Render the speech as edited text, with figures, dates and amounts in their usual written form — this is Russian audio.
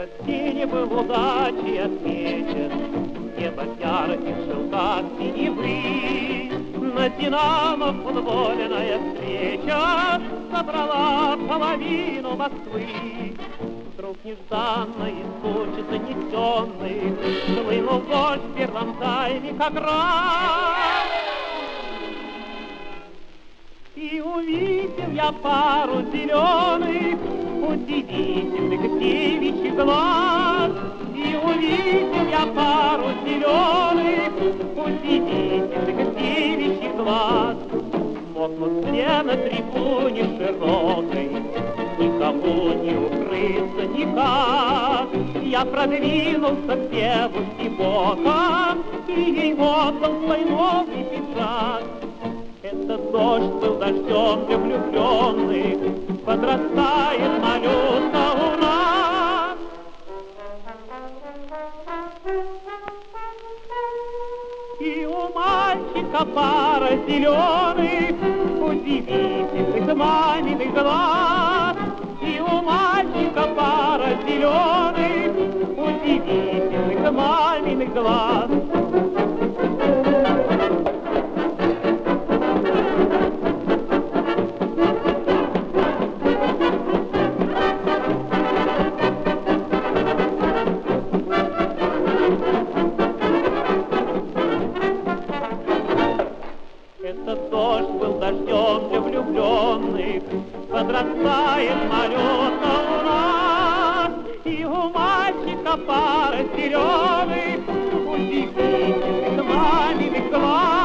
Этот день был удачей отмечен, небо в ярких шелках синевы. На «Динамо» футбольная встреча собрала половину Москвы. Вдруг нежданно из тучи занесенный хлынул дождь в первом тайме как раз. И увидел я пару зеленых, удивительных девичьих глаз. И увидел я пару зеленых, удивительных девичьих глаз. Мокнут все на трибуне широкой, никому не укрыться никак. Я продвинулся к девушке боком и ей отдал свой новый пиджак. Этот дождь был дождем для влюбленных, подрастает малютка у нас. И у мальчика пара зеленых, удивительных маминых глаз. И у мальчика пара зеленых, удивительных маминых глаз. Этот дождь был дождем для влюбленных, подрастает малютка у нас. И у мальчика пара зеленых, удивительных маминых глаз.